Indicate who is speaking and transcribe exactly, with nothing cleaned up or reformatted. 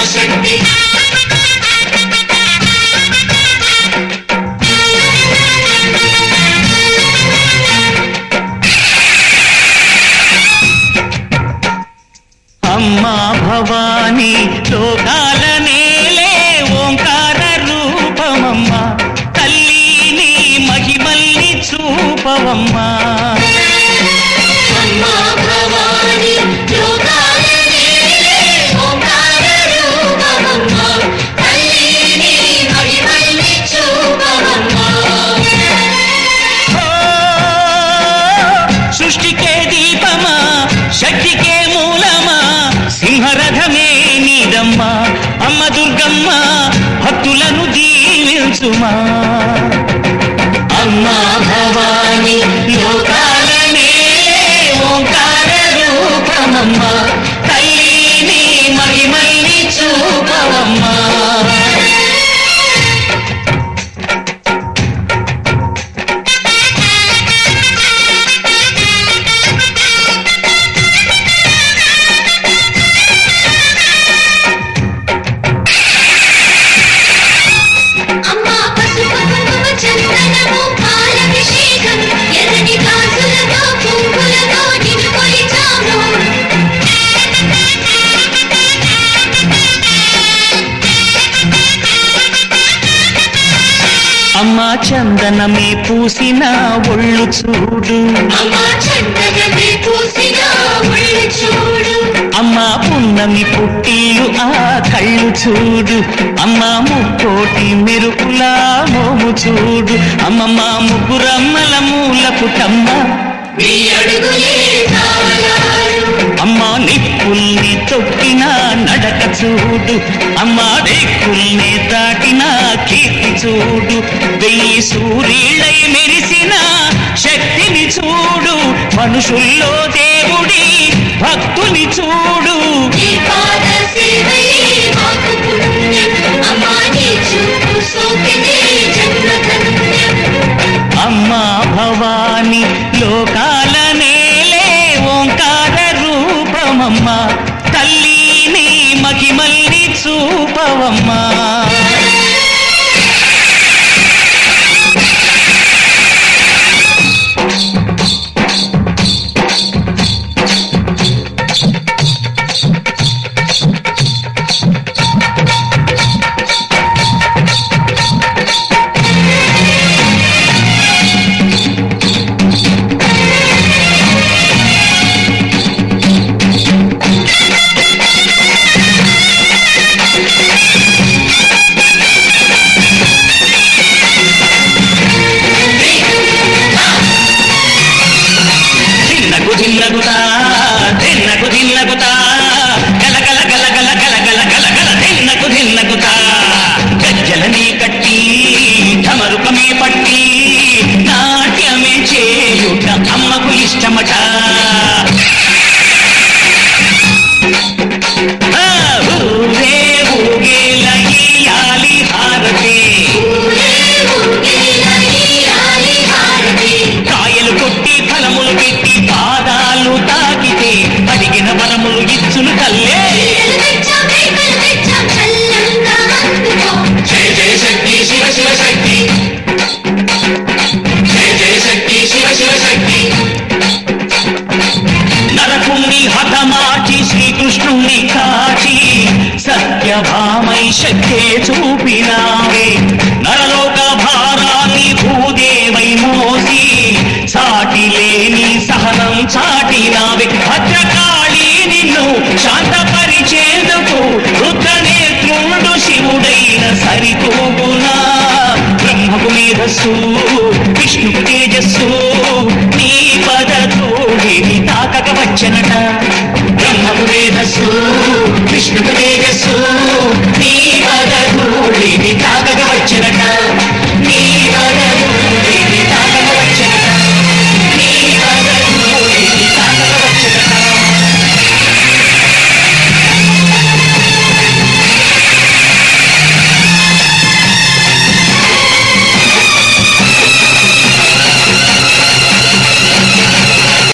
Speaker 1: శివశక్తి
Speaker 2: అమ్మా భవానీ లోకాల నేలే ఓంకార రూపమమ్మా తల్లి నీ మహిమల్ని చూపవమ్మా
Speaker 1: అమ్మా భవానీ లోకాల నేలే ఓంకార రూపమమ్మా తల్లి నీ మహిమల్ని చూపవమ్మా
Speaker 2: సృష్టికే దీపమా శక్తికే మూలమా సింహరథమే నీదమ్మా అమ్మ దుర్గమ్మ భక్తులను దీవించుమా అమ్మా భవానీ లోకాల నేలే ఓంకార రూపమమ్మా తల్లి నీ మహిమల్ని చూపవమ్మా అమ్మా చందనమే పూసిన ఒళ్ళు చూడు
Speaker 1: అమ్మా చందనమే పూసిన ఒళ్ళు చూడు
Speaker 2: అమ్మా పున్నమి పుట్టిలు ఆ కళ్ళు చూడు అమ్మా ముక్కోటి మెరుపులా మోము చూడు అమ్మమ్మ ముగ్గురమ్మల మూల పుటమ్మ
Speaker 1: నీ అడుగులే తాళాలు
Speaker 2: అమ్మా నిప్పుల్ని తొక్కిన నడక చూడు అమ్మా రేకుల్ని దాటిన కీర్తి చూడు వెయ్యి సూర్యులై మెరిసిన శక్తిని చూడు మనుషుల్లో దేవుడి భక్తుని చూడు
Speaker 1: నీ పాద సేవయే మాకు పుణ్యం అమ్మా నీ చూపు సోకితే జన్మధన్యం
Speaker 2: అమ్మా భవానీ లోకాల నేలే ఓంకార రూపమమ్మా తల్లి నీ మహిమల్ని చూపవమ్మా దిల్లగుతా దిన్నకు దిల్లగుతా గల గల గల గల గల గల గల గల దిన్నకు దిల్లగుతా గజ్జలని కట్టి ఢమరుకమే పట్టి నాట్యమే చేయుట అమ్మకు ఇష్టమట ఊరే ఊగేల ఇయ్యాలి హారతి కాయలు కొట్టి ఫలములు పెట్టి పాదాలు తాకితే అడిగిన వరములు ఇచ్చును తల్లే
Speaker 1: జయ జయ శక్తి శివ శివ శక్తి జయ జయ శక్తి శివ శివ శక్తి
Speaker 2: నరకుణ్ణి హతమార్చి శ్రీకృష్ణుణ్ణి కాచి సత్యభామై శక్తే చూపినావే నరలోక భారాన్ని భూదేవై మోసి సాటి లేని సహనం చాటినావే భద్రకాళి నిన్ను శాంతపరిచేందుకు రుద్రనేత్రుడు శివుడైన సరితూగునా బ్రహ్మకు మేధస్సు విష్ణుకు తేజస్సు నీ పద ధూళిని తాకక వచ్చనట బ్రహ్మకు మేధస్సు విష్ణుకు తేజస్సు